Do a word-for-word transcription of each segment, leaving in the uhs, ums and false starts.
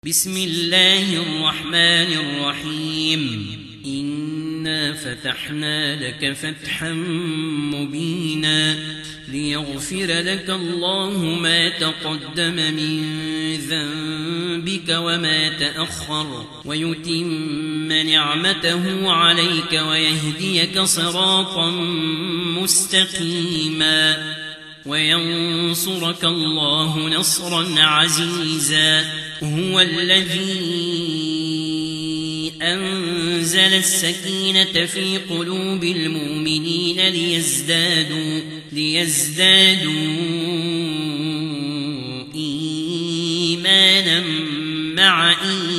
بسم الله الرحمن الرحيم إنا فتحنا لك فتحا مبينا ليغفر لك الله ما تقدم من ذنبك وما تأخر ويتم نعمته عليك ويهديك صراطا مستقيما وينصرك الله نصرا عزيزا هو الذي أنزل السكينة في قلوب المؤمنين ليزدادوا, ليزدادوا إيمانا مع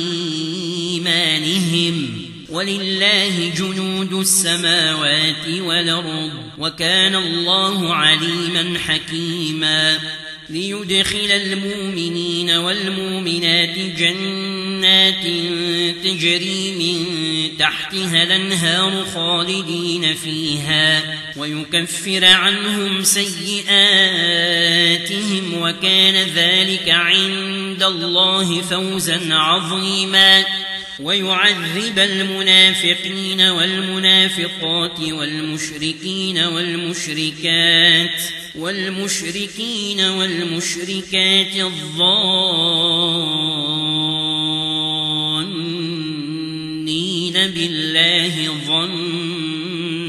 إيمانهم ولله جنود السماوات والأرض وكان الله عليما حكيما ليدخل المؤمنين والمؤمنات جنات تجري من تحتها الأنهار خالدين فيها ويكفر عنهم سيئاتهم وكان ذلك عند الله فوزا عظيما ويعذب المنافقين والمنافقات والمشركين والمشركات والمشركين والمشركات الظانين بالله ظن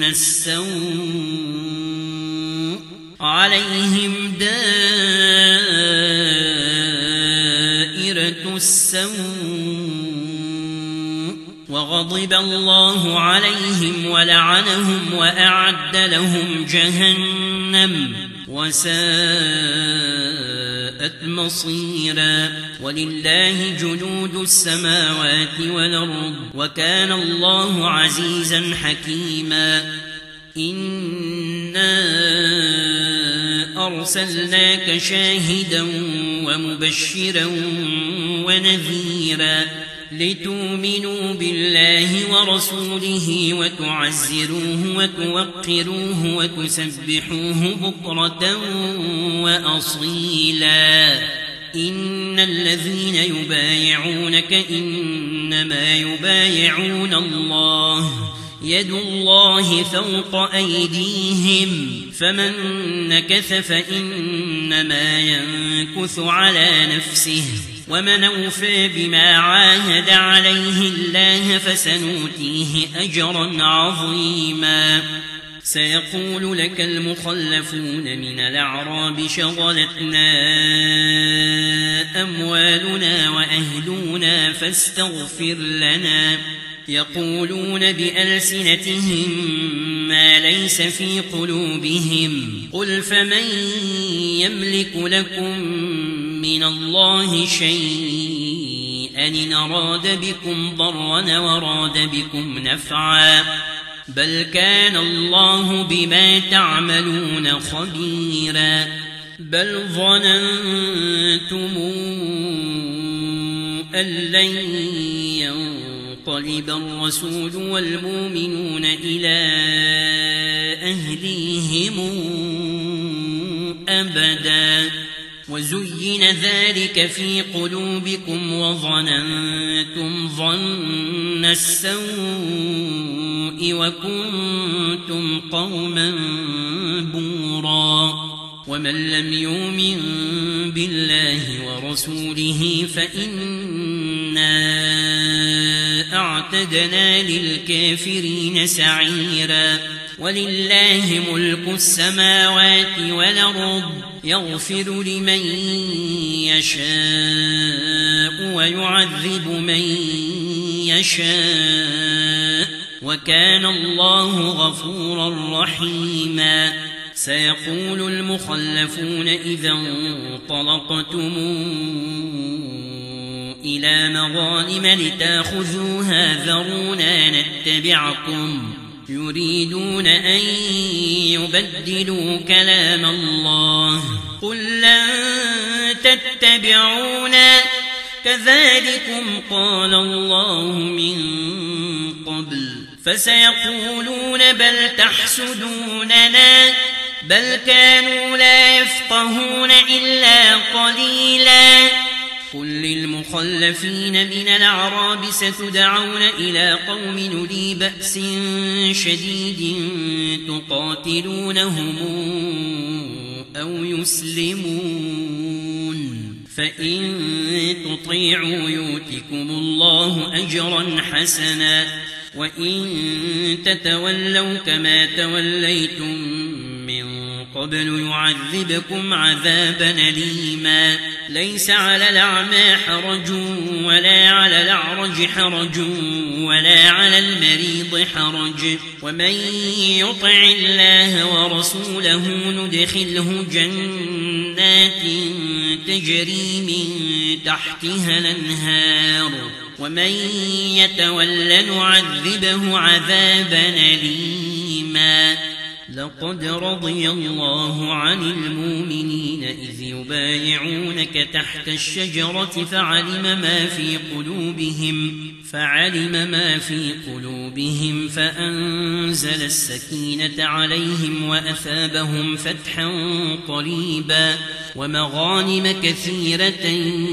السوء عليهم دائرة السوء وغضب الله عليهم ولعنهم وأعد لهم جهنم وساءت مصيرا ولله جنود السماوات والأرض وكان الله عزيزا حكيما إنا أرسلناك شاهدا ومبشرا ونذيرا لتؤمنوا بالله ورسوله وتعزروه وتوقروه وتسبحوه بكرة وأصيلا إن الذين يبايعونك إنما يبايعون الله يد الله فوق أيديهم فمن نكث فإنما ينكث على نفسه ومن أوفى بما عاهد عليه الله فسنؤتيه أجرا عظيما سيقول لك المخلفون من الأعراب شغلتنا أموالنا وأهلنا فاستغفر لنا يقولون بألسنتهم ما ليس في قلوبهم قل فمن يملك لكم من الله شيئا إن أراد بكم ضرا وراد بكم نفعا بل كان الله بما تعملون خبيرا بل ظننتم أن لن ينقلب الرسول والمؤمنون إلى أهليهم أبدا وزين ذلك في قلوبكم وظننتم ظن السوء وكنتم قوما بورا ومن لم يؤمن بالله ورسوله فإنا أعتدنا للكافرين سعيرا ولله ملك السماوات والأرض يغفر لمن يشاء ويعذب من يشاء وكان الله غفورا رحيما سيقول المخلفون إذا انطلقتم إلى مغانم لتأخذوها ذرونا نتبعكم يريدون أن يبدلوا كلام الله قل لن تتبعونا كذلكم قال الله من قبل فسيقولون بل تحسدوننا بل كانوا لا يفقهون إلا قليلا قل للمخلفين من الأعراب ستدعون إلى قوم أولي بأس شديد تقاتلونهم أو يسلمون فإن تطيعوا يؤتكم الله أجرا حسنا وإن تتولوا كما توليتم من قبل يعذبكم عذابا أليما ليس على الأعمى حرج ولا على الأعرج حرج ولا على المريض حرج ومن يطع الله ورسوله ندخله جنات تجري من تحتها الأنهار ومن يتولى نعذبه عذابا أليما لقد رضي الله عن المؤمنين إذ يبايعونك تحت الشجرة فعلم ما في قلوبهم فعلم ما في قلوبهم فأنزل السكينة عليهم وأثابهم فتحا قريبا ومغانم كثيرة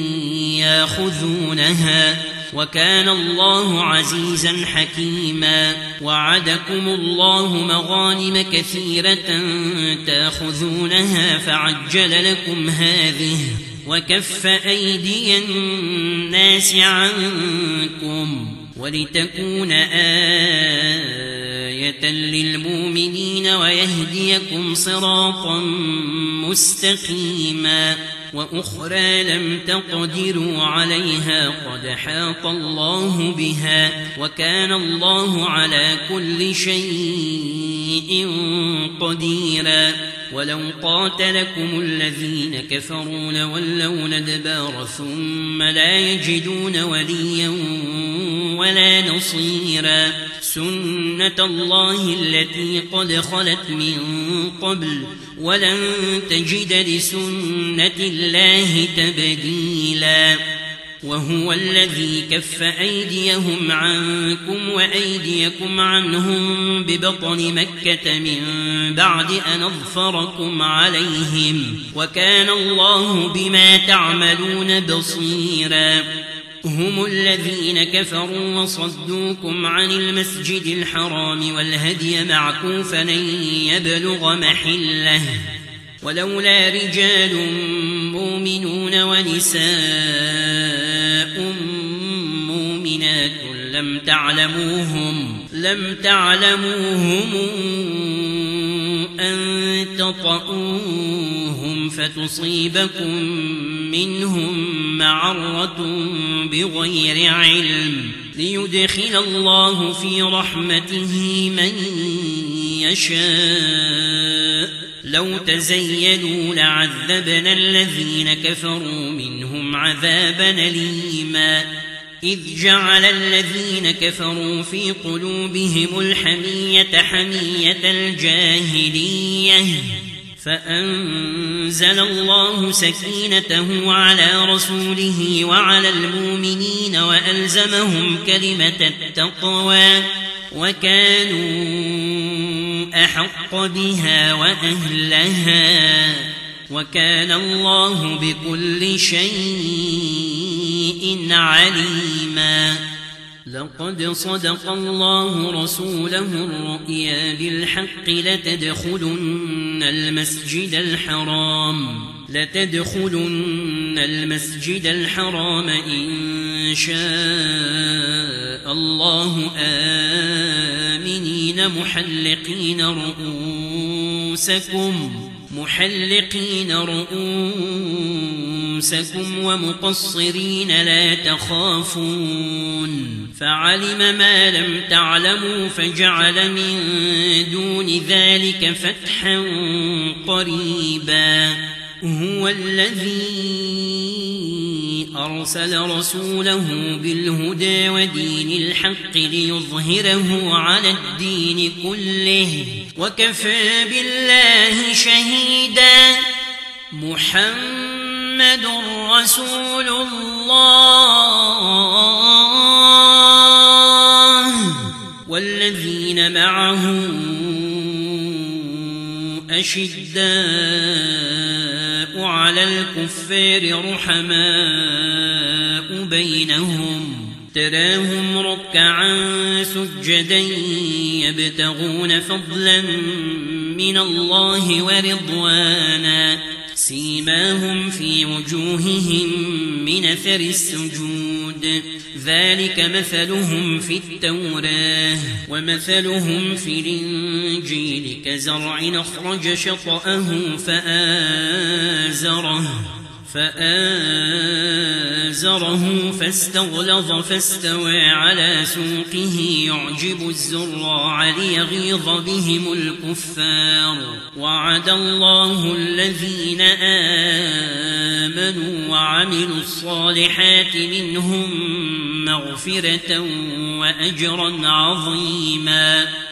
ياخذونها وكان الله عزيزا حكيما وعدكم الله مغانم كثيرة تاخذونها فعجل لكم هذه وكف أيدي الناس عنكم ولتكون آية للمؤمنين ويهديكم صراطا مستقيما وأخرى لم تقدروا عليها قد حاط الله بها وكان الله على كل شيء قديرا ولو قاتلكم الذين كفروا لولوا الأدبار ثم لا يجدون وليا ولا نصيرا سنة الله التي قد خلت من قبل ولن تجد لسنة الله تبديلا وهو الذي كف أيديهم عنكم وأيديكم عنهم ببطن مكة من بعد أن أظفركم عليهم وكان الله بما تعملون بصيرا هم الذين كفروا وصدوكم عن المسجد الحرام والهدي معكوفا أن يبلغ محله ولولا رجال مؤمنون ونساء مؤمنات لم تعلموهم لم تعلموهم أن تطؤوهم فتصيبكم منهم معرة بغير علم ليدخل الله في رحمته من يشاء لو تزيلوا لعذبنا الذين كفروا منهم عذابا أليما إذ جعل الذين كفروا في قلوبهم الحمية حمية الجاهلية فأنزل الله سكينته على رسوله وعلى المؤمنين وألزمهم كلمة التقوى وكانوا أحق بها وأهلها وكان الله بكل شيء عليما لقد صدق الله رسوله الرؤيا بالحق لتدخلن المسجد الحرام لتدخلن المسجد الحرام إن شاء الله آمنين محلقين رؤوسكم محلقين رؤوسكم ومقصرين لا تخافون فعلم ما لم تعلموا فجعل من دون ذلك فتحا قريبا هو الذي أرسل رسوله بالهدى ودين الحق ليظهره على الدين كله وكفى بالله شهيدا محمد رسول الله والذين معه أشداء على الكفار رحماء بينهم تراهم ركعا سجدا يبتغون فضلا من الله ورضوانا سيماهم في وجوههم من أثر السجود ذلك مثلهم في التوراة ومثلهم في الإنجيل كزرع أخرج شطأه فآزره فآزره فاستغلظ فاستوى على سوقه يعجب الزراع ليغيظ بهم الكفار وعد الله الذين آمنوا وعملوا الصالحات منهم مغفرة وأجرا عظيما.